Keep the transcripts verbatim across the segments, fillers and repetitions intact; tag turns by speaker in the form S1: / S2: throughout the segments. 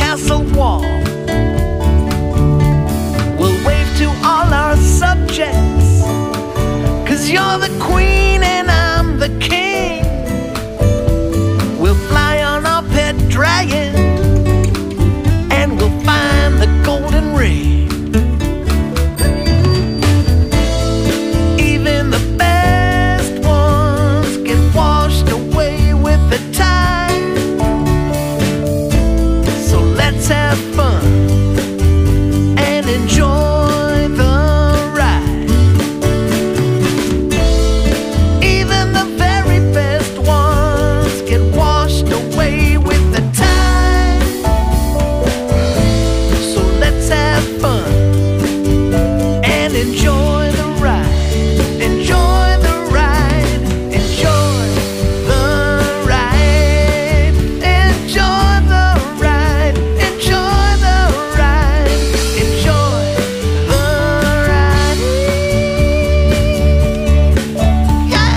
S1: castle wall. We'll wave to all our subjects, 'cause you're the queen and I'm the king. We'll fly on our pet dragon, and we'll find the golden ring. Even the best ones get washed away with the tide. So let's have fun and enjoy the ride. Even the very best ones get washed away with the tide. So let's have fun and enjoy the ride. Enjoy the ride. Enjoy the ride. Enjoy the ride. Enjoy the ride. Enjoy the ride. Yeah.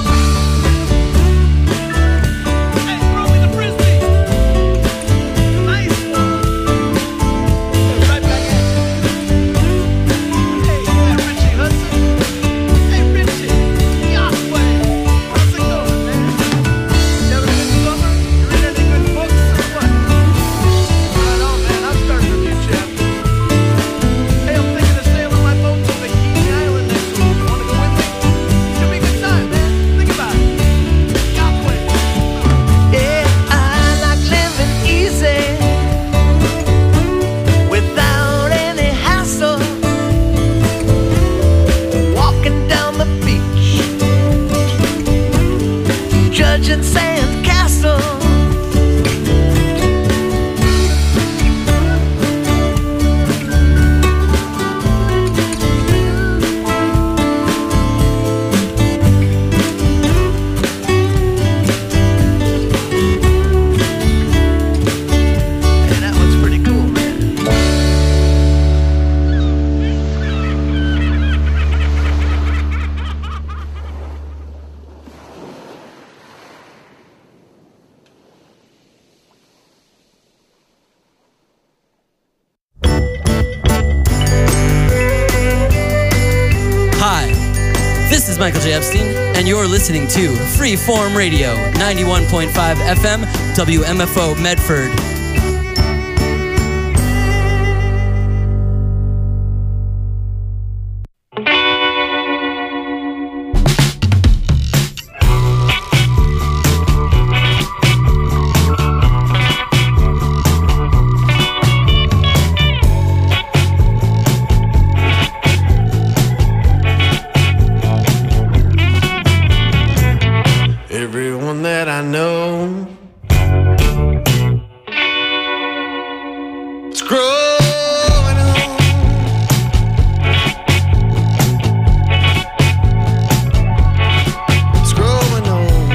S2: Hey, throw me the frisbee. Nice one. Right back at you. Hey, yeah, Richie Hudson. Hey, Richie. Yahweh. How's it going, man? You having a good summer? You read any good books or what? Right on, man. I'm starting a new chapter. Hey, I'm thinking of sailing my boat to Bikini Island next week. Wanna go with me? Should be a good time, man. Think about it. Yahweh.
S1: Yeah, I like living easy without any hassle. Walking down the beach, judging sand castles. Yeah, that one's pretty cool, man.
S3: Hi, this is Michael J. Epstein, and you're listening to Freeform Radio, ninety-one point five F M, W M F O Medford.
S1: Everyone that I know is growing old. It's growing old.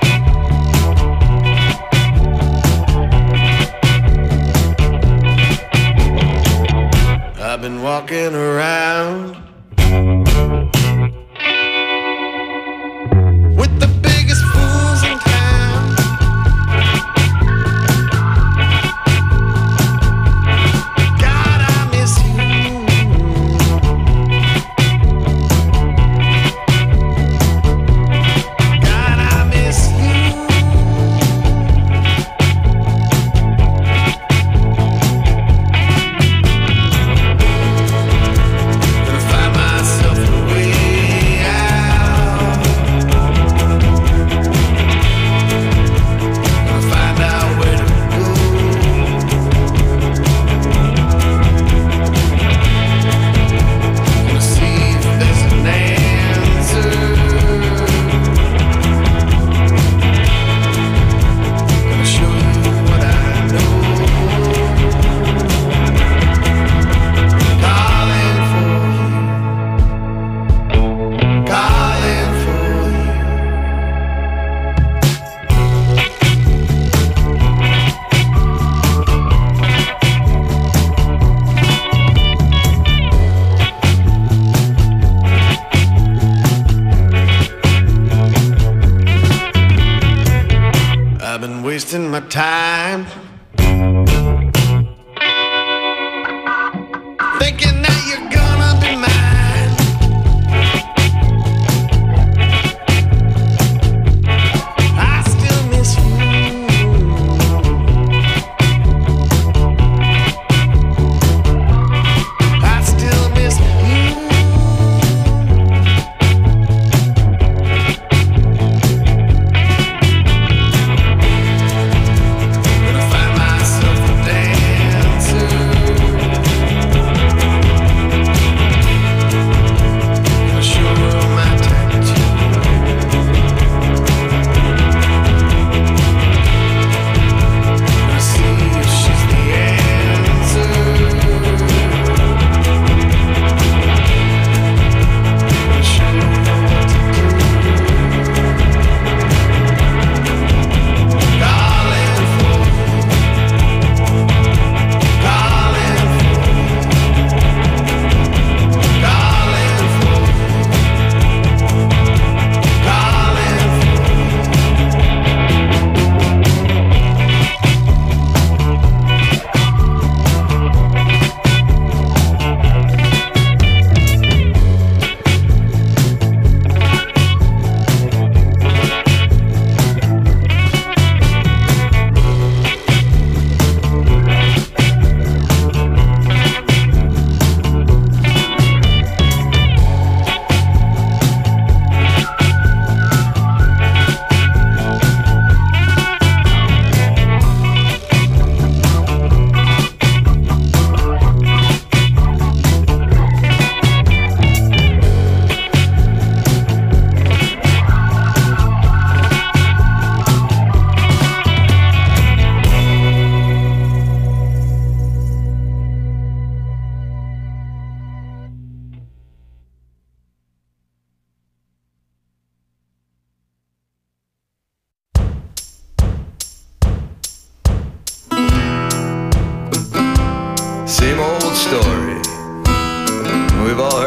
S1: I've been walking around with the biggest fools in town. God, I miss you. God, I miss you. Gonna find myself a way out. Gonna find out where to go. Gonna see if there's an answer. Gonna show you what I know. Calling for you. Calling for you. I've been wasting my time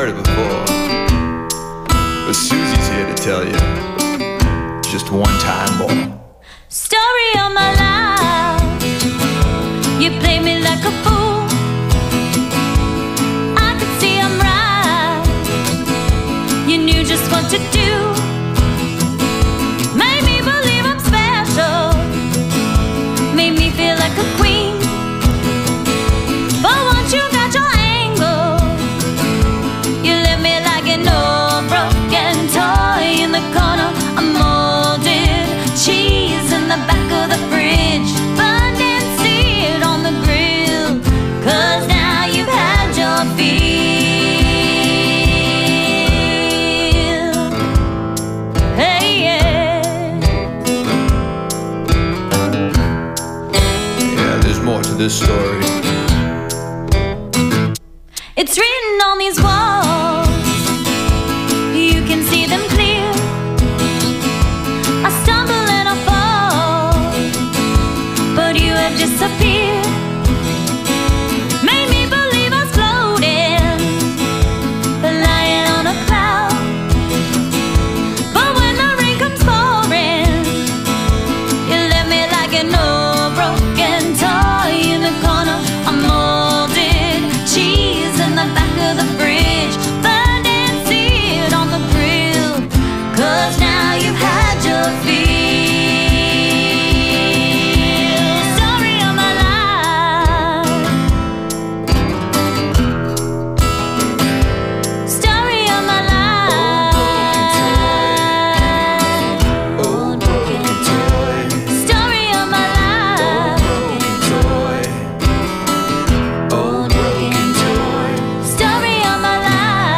S4: heard it before, but Susie's here to tell you just one time more.
S5: Story of my life, you play me like a fool. I could see I'm right, you knew just what to do. Made me believe I'm special, made me feel like a queen. But once you got your angle, you left me like an old broken toy in the corner. I'm molded cheese in the back of the fridge, burned and seared on the grill. Cause now you've had your fill. Hey, yeah.
S4: Yeah, there's more to this story.
S5: It's written on these walls, you can see them clear. I stumble and I fall, but you have disappeared. Made me believe I was floating, lying on a cloud. But when the rain comes pouring, you left me like an old broken toy in the corner. I'm molded cheese in the back of the fridge, burned and seared on the grill. Cause now you've had your fill. Story of my life, story of my life,
S4: Old broken toy,
S5: story of my life,
S4: toy, old broken toy.
S5: story of my life.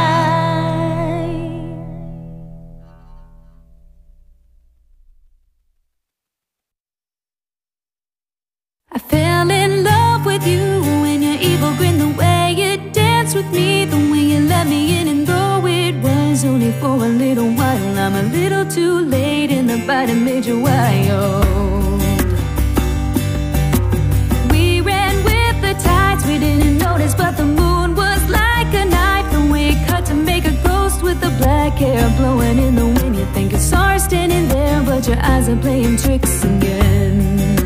S5: I fell in love with you when your evil grin, the way you danced with me, the way you let me in, and though it was only for a little while, I'm a little too late in the bite that made you wild. We ran with the tides, we didn't notice, but the moon was like a knife, the way it cut to make a ghost with the black hair blowing in the wind. You think you saw her standing there, but your eyes are playing tricks again.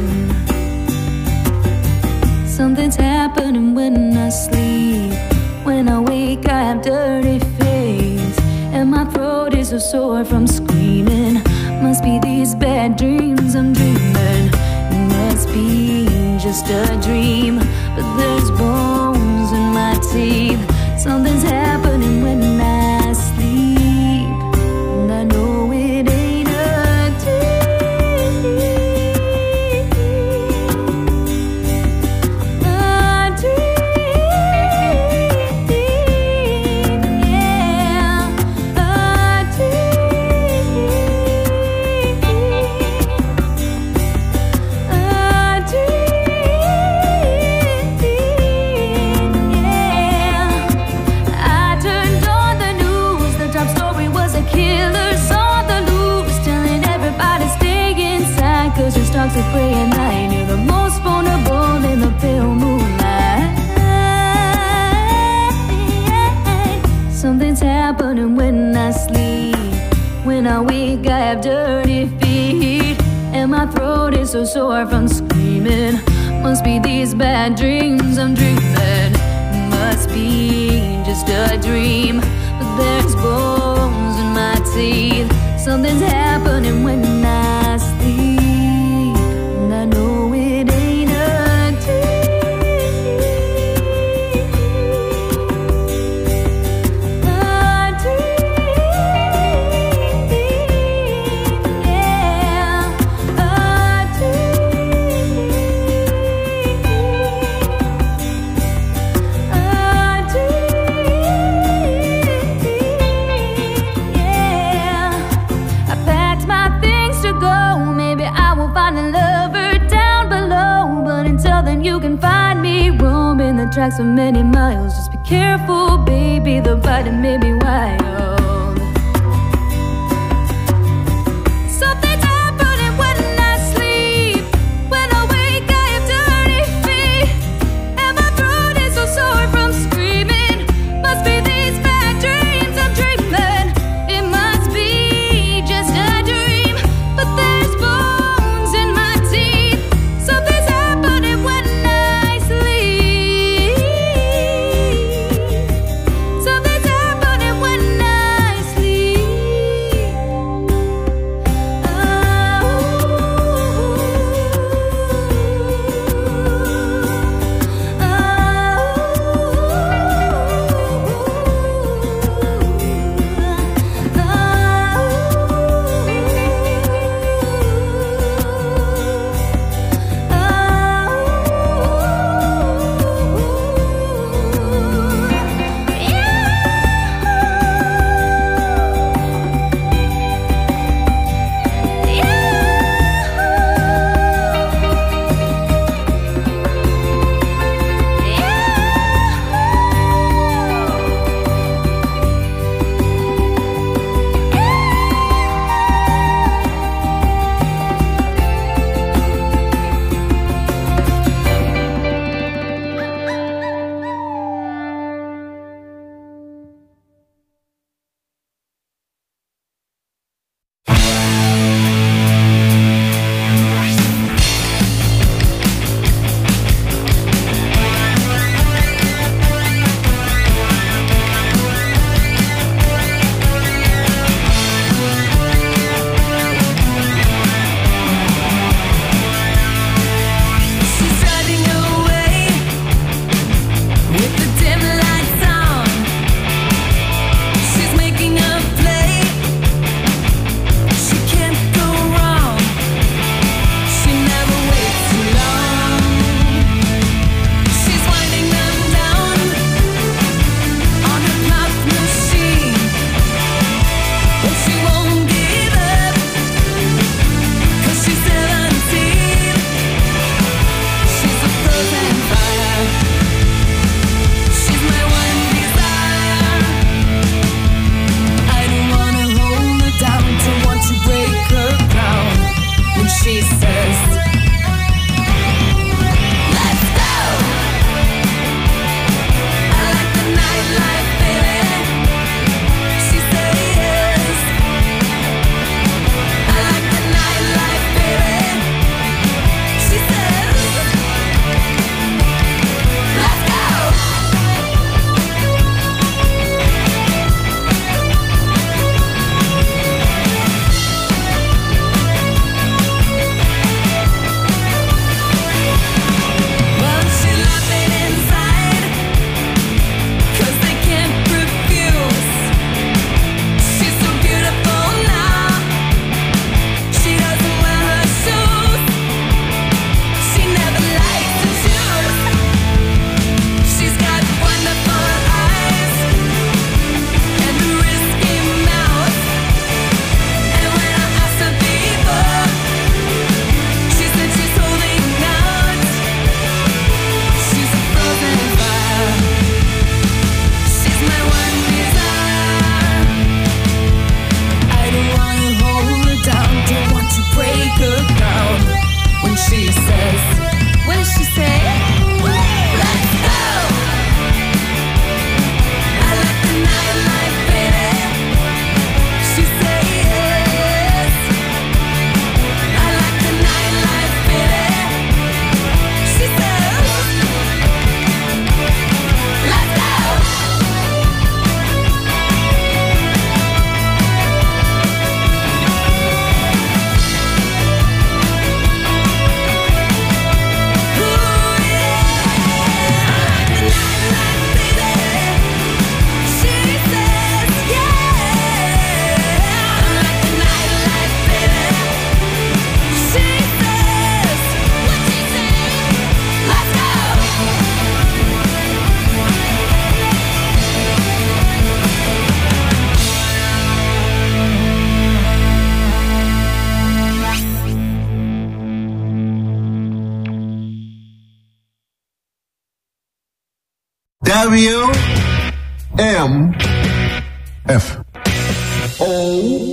S5: Something's happening when I sleep. When I wake, I have dirty face, and my throat is so sore from screaming. Must be these bad dreams I'm dreaming. It must be just a dream, but there's bones in my teeth. Something's happening when I sleep, and I know it ain't a dream. A dream, yeah, a dream, a dream, yeah. I turned on the news, the top story was a killer's on the loose, telling everybody stay inside, cause your stocks are prey at night. You're the most vulnerable in the pale moonlight. Something's happening when I sleep. When I wake, I have dirty feet, and my throat is so sore from screaming. Must be these bad dreams I'm dreaming. Must be just a dream, but there's bones in my teeth. Something's happening when I sleep, and I know it ain't a dream. A dream, yeah, a dream, a dream, yeah. I packed my things to go. Maybe I will find a lover down below, but until then you can find me roaming the tracks for many miles. Just be careful, baby, the bite that made me wild. Something's happening when I sleep. When I wake, I have dirty feet, and my throat is so sore from screaming. Must be these bad dreams
S6: W M F O.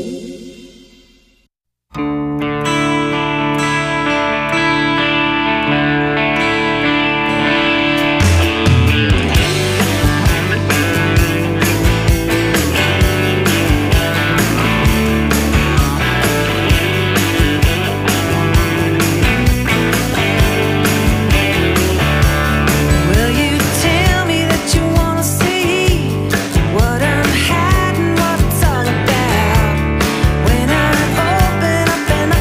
S1: Will you tell me that you wanna see what I'm hiding, what it's all about? When I open up and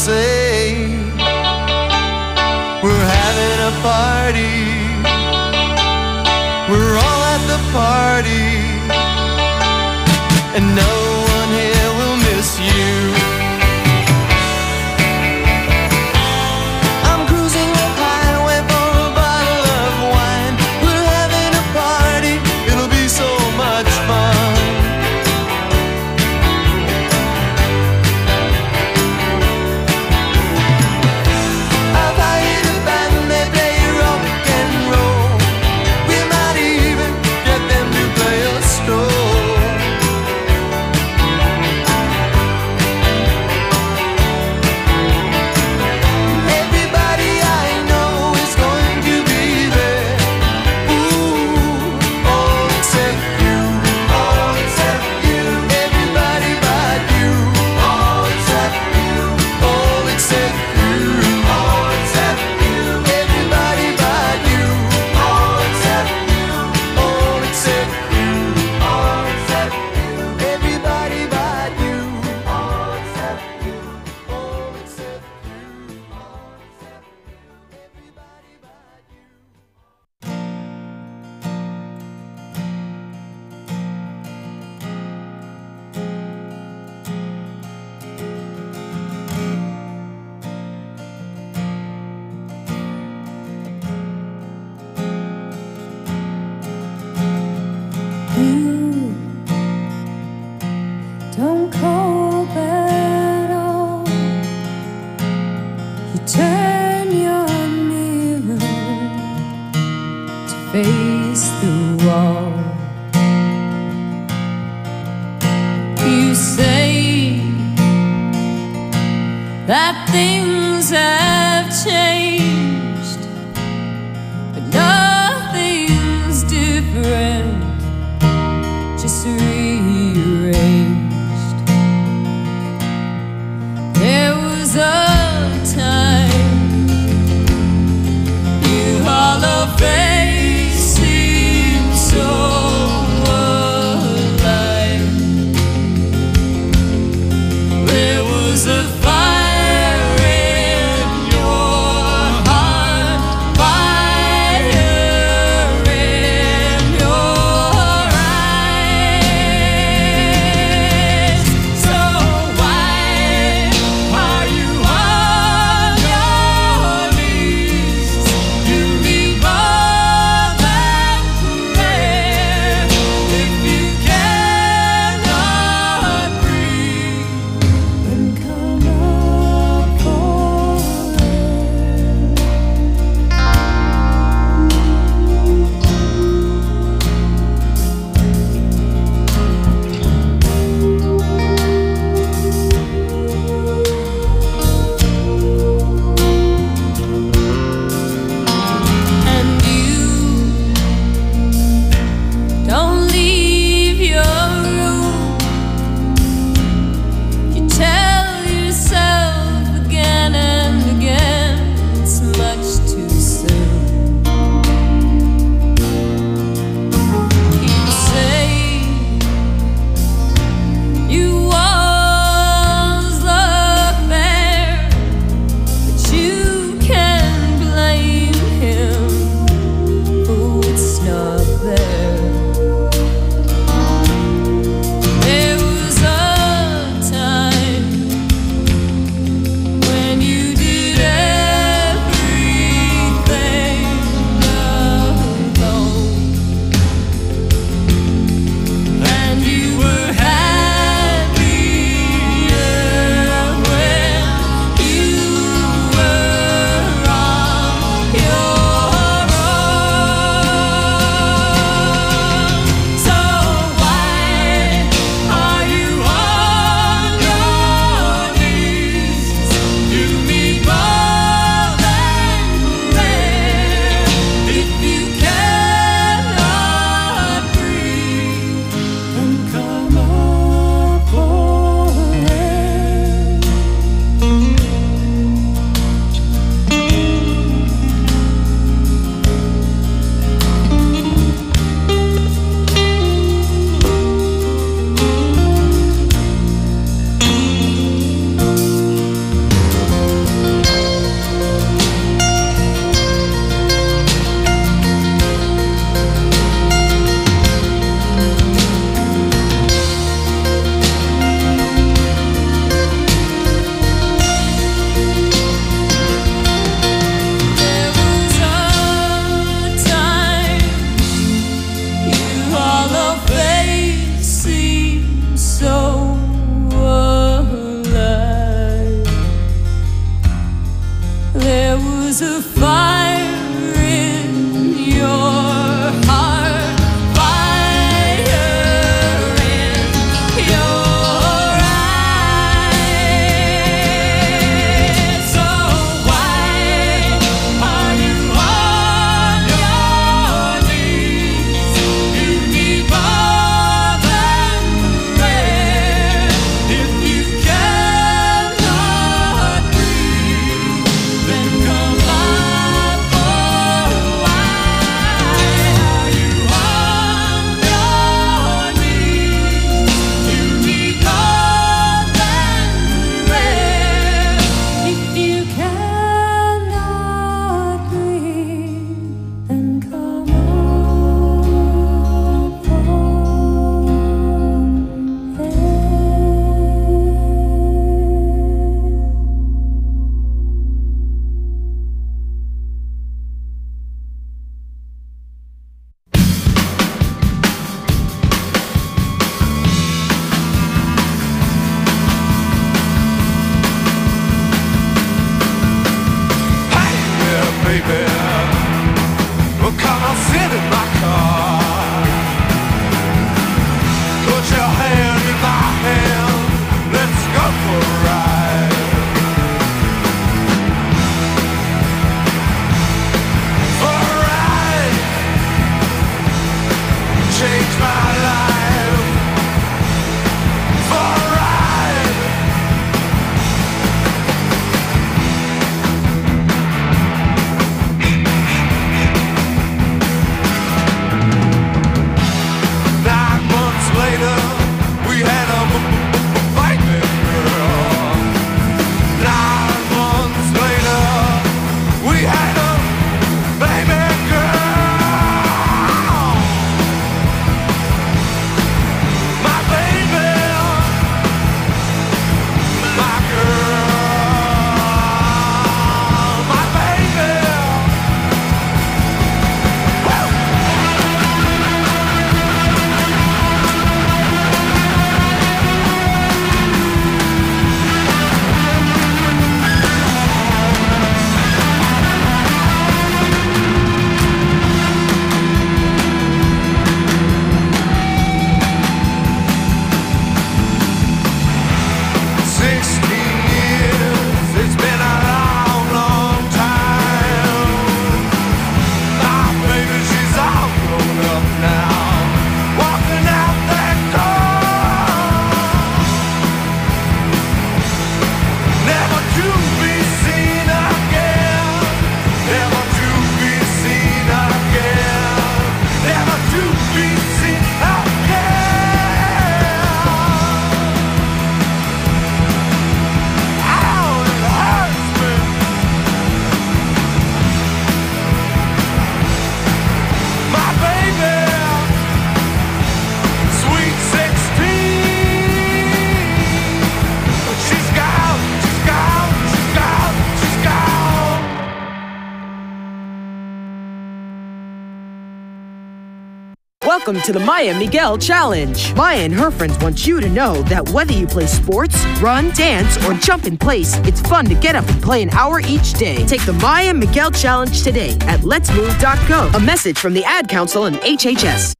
S1: say we're having a party. We're all at the party, and no one here will miss you. I'm cruising up highway for a bottle of wine. We're having a party, it'll be so much fun. I've hired a band, they play rock and roll. We might even get them to play a stroll. Everybody I know is going to be there. Ooh, all except you, all except you. Everybody but you, all except you, all except you, all except you. Everybody but you, all except you, all except you, all except you. Everybody but you, all except you, all except you, all except you. Everybody but you.
S5: You don't cope at all. You turn your mirror to face the wall. You say that things have changed, but nothing's different, just rearranged. There was a time you hollow faces
S7: Welcome to the Maya Miguel Challenge. Maya and her friends want you to know that whether you play sports, run, dance, or jump in place, it's fun to get up and play an hour each day. Take the Maya Miguel Challenge today at lets move dot gov. A message from the Ad Council and H H S.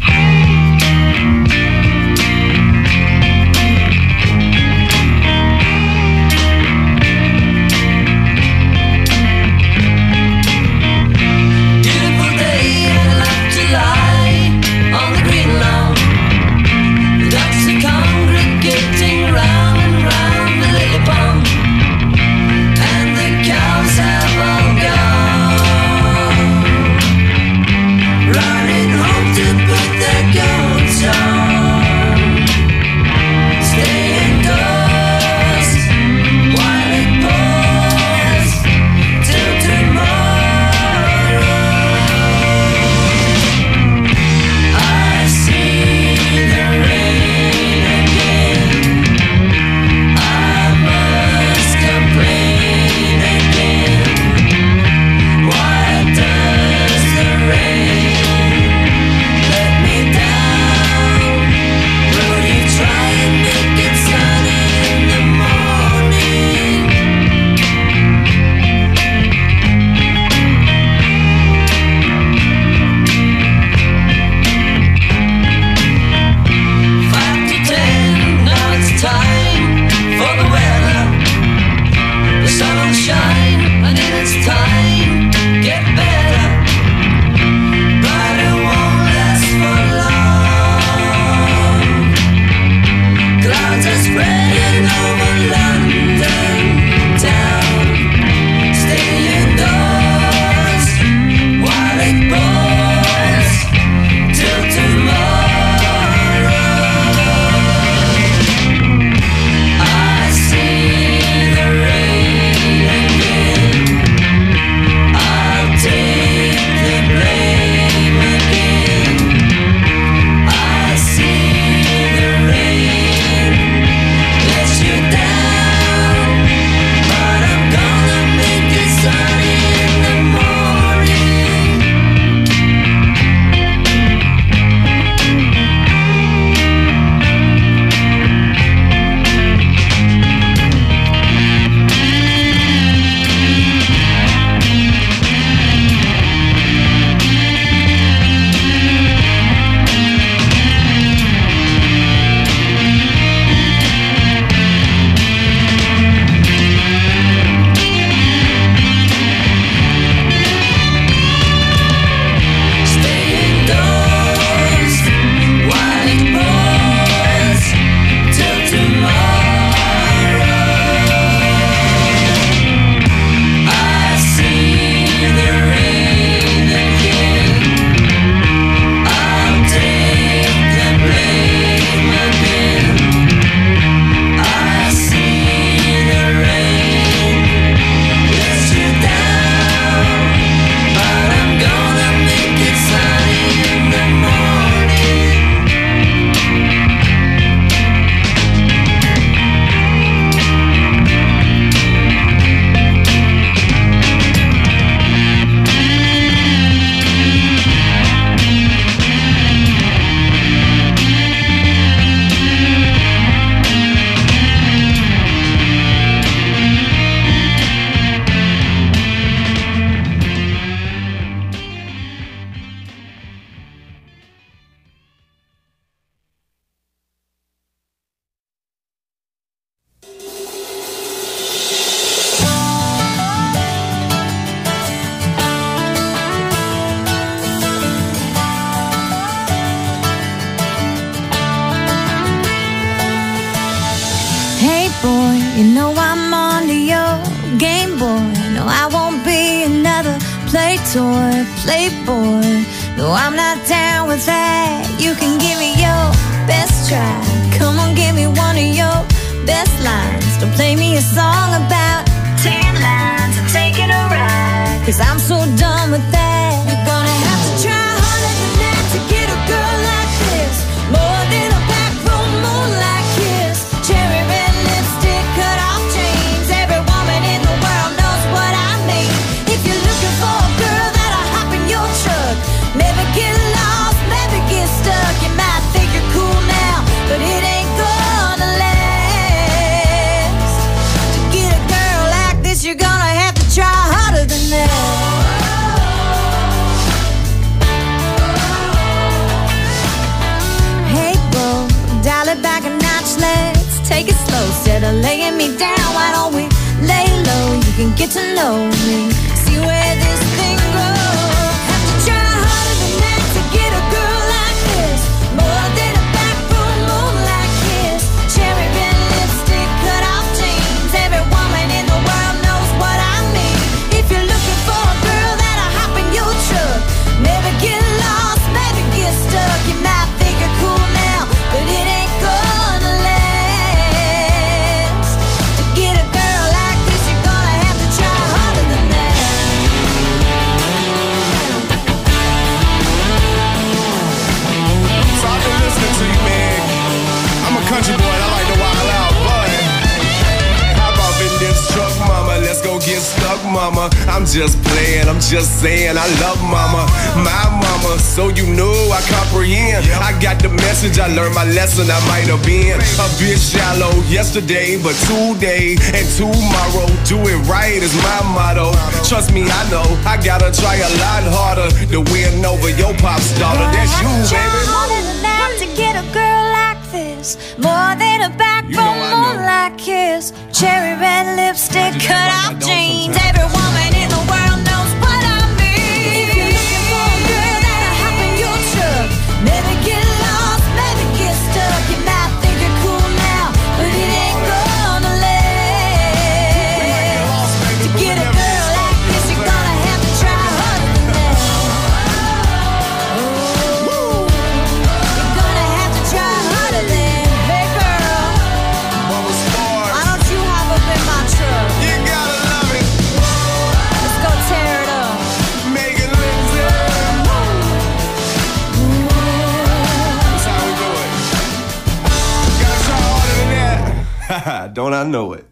S8: Running home to put their goats
S5: You know I'm on to your Game Boy. No, I won't be another play toy, playboy. No, I'm not down with that. You can give me your best try. Come on, give me one of your best lines. Don't play me a song about ten lines and taking a ride, 'cause I'm so done with that. You're gonna have to try harder than that to get a girl like this. More than a back room moonlight kiss. Cherry red lipstick, cut off jeans. Every woman in the world knows what I mean. If you're looking for a girl that'll hop in your truck, maybe get lost, maybe get get to know me, see where this thing goes. Have to try harder than that to get a girl like this. More than a backroom moonlight kiss. Cherry red lipstick, cut off jeans. Every woman in the world knows what I mean. If you're looking for a girl that'll hop in your truck, never get lost, never get stuck. You might think you're cool now, but it ain't gonna last. To get a girl like this, you're gonna have to try harder than that.
S9: So I've been listening to you, man. I'm a country boy and I like to wild out, but how about in this truck, mama? Let's go get stuck, mama. I'm just playing, I'm just saying I love mama, my mama. So you know I comprehend. I got the message, I learned my lesson. I might have been a bit shallow yesterday, but today and tomorrow, do it right is my motto. Trust me, I know I gotta try a lot harder to win over your pop's daughter. That's you,
S5: Try
S9: baby.
S5: harder than that to get a girl like this. More than a back
S9: You know
S5: from
S9: I know.
S5: moonlight kiss. Cherry red lipstick,
S9: just
S5: cut
S9: act like I
S5: off
S9: don't
S5: jeans.
S9: sometimes.
S5: Every woman in the world knows what I mean. If you're looking for a girl that'll hop in your truck, never get lost, never get stuck. You might think you're cool now, but it ain't gonna last. To get a girl like this, you're gonna have to try harder than that. You're gonna have to try harder than, hey girl,
S9: Bubba Sparks.
S5: why don't you hop up in my truck?
S9: You gotta love it.
S5: Let's go tear it up.
S9: Megan Lindsay. That's how we do it. Gotta try harder than that. Don't I know it?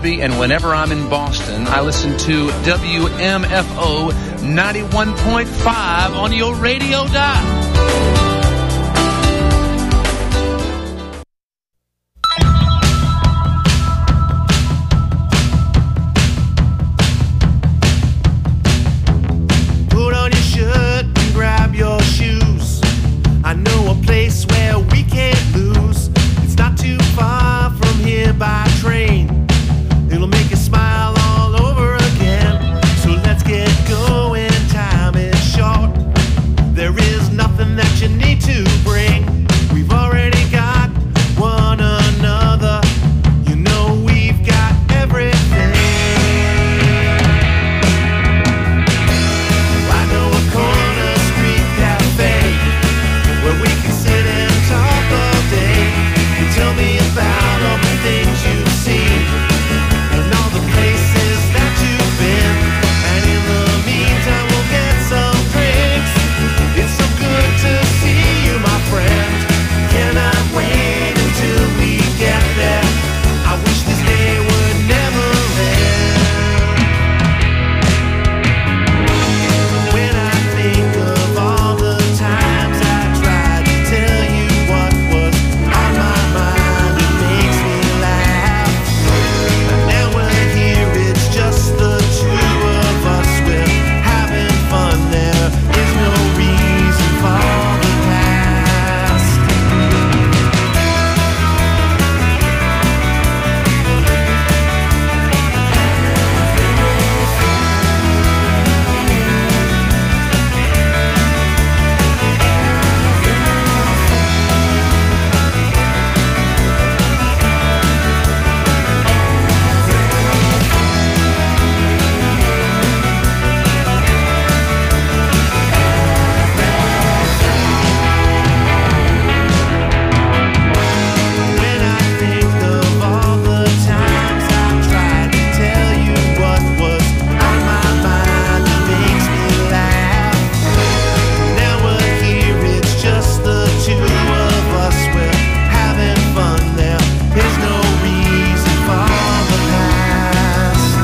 S2: Frisbee, and whenever I'm in Boston, I listen to W M F O ninety-one point five on your radio dial.
S1: Put on your shirt and grab your shoes. I know a place where we can't lose. It's not too far from here by train. It'll make you smile all over again. So let's get going, time is short. There is nothing that you need to bring. We've already got one another. You know we've got everything. I know a corner street cafe where we can sit and talk all day. You tell me about all the things you've seen and all the places that you've been. And in the meantime, we'll get some drinks. It's so good to see you, my friend. Cannot wait until we get there. I wish this day would never end. When I think of all the times I tried to tell you what was on my mind, it makes me laugh. Now we're here, it's just the two of us. We're having fun, there is no reason for the past. When I think of all the times I tried to tell you what was on my mind, it makes me laugh. Now we're here, it's just the two of us. We're having fun, there is no reason for the past.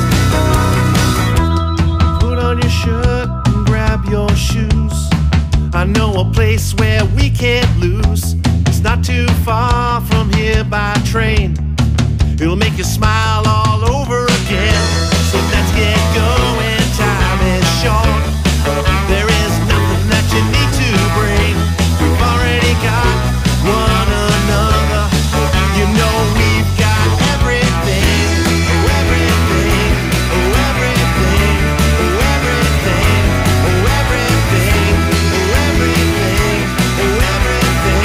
S1: Put on your shirt and grab your shoes. I know a place where we can't lose. It's not too far from here by train. It'll make you smile all over again. So let's get going, time is short. There is nothing that you need to bring. We've already got one another. You know we've got everything. Oh, everything. Oh, everything. Oh, everything. Oh, everything. Oh, everything. Oh, everything.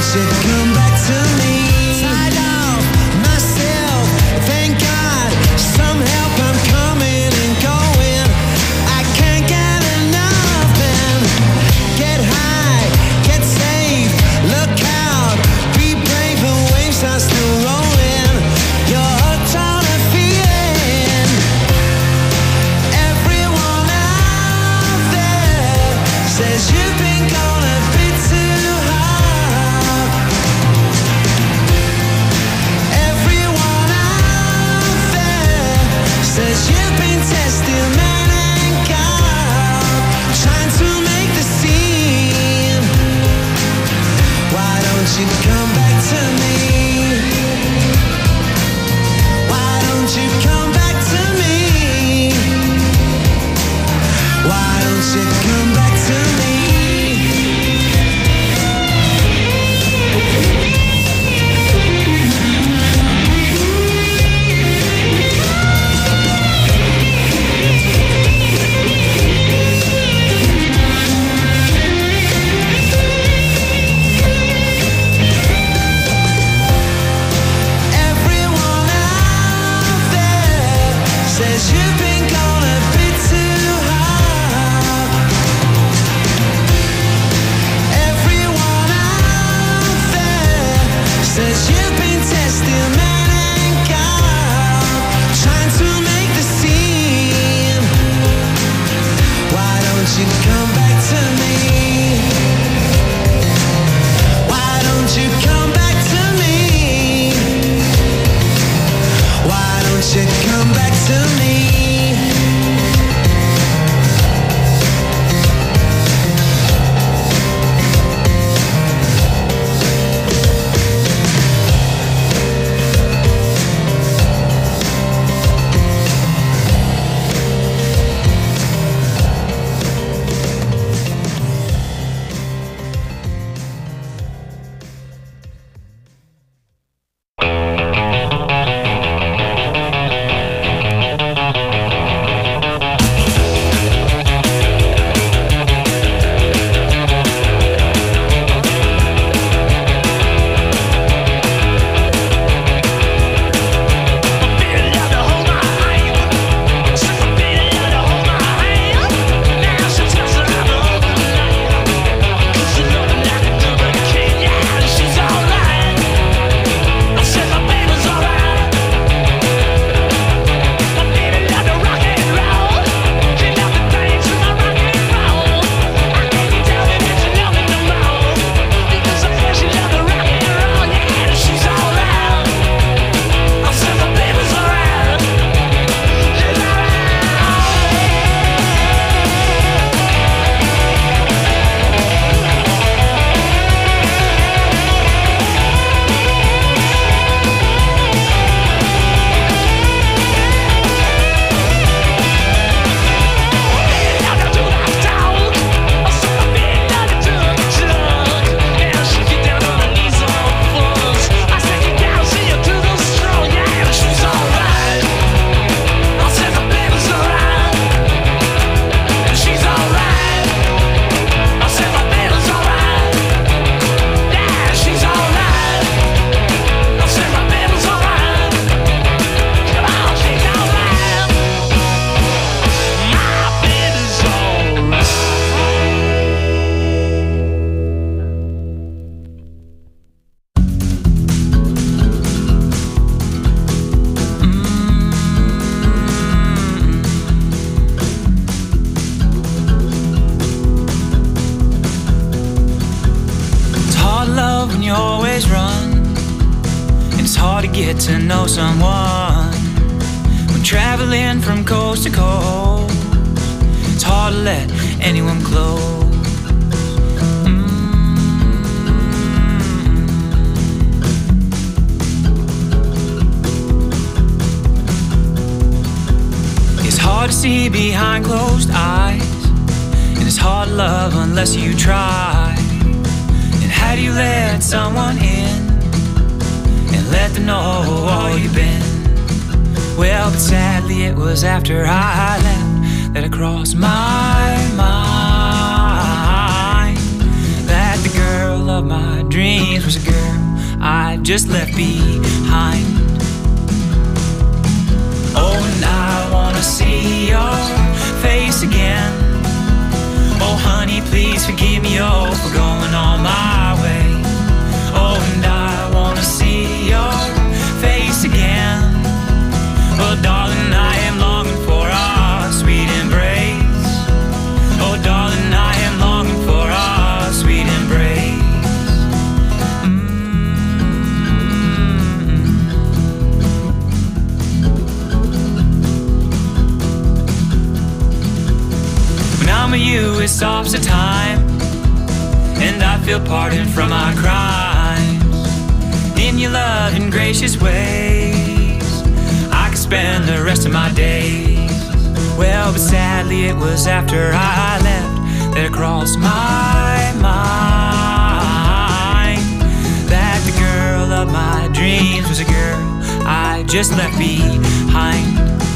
S10: get to know someone when traveling from coast to coast. It's hard to let anyone close. It's hard to see behind closed eyes, and it's hard to love unless you try. And how do you let someone in and let them know all you've been? Well, but sadly it was after I left that it crossed my mind that the girl of my dreams was a girl I just left behind. Oh, and I wanna see your face again. Oh, honey, please forgive me, oh, for going on my way. Oh, and I wanna see your face again. Oh, darling, I am longing for our sweet embrace. Oh, darling, I am longing for our sweet embrace. When I'm with you, it stops the time, and I feel pardoned from my crimes. In your loving, gracious ways, I could spend the rest of my days. Well, but sadly it was after I left that it crossed my mind that the girl of my dreams was a girl I just left behind.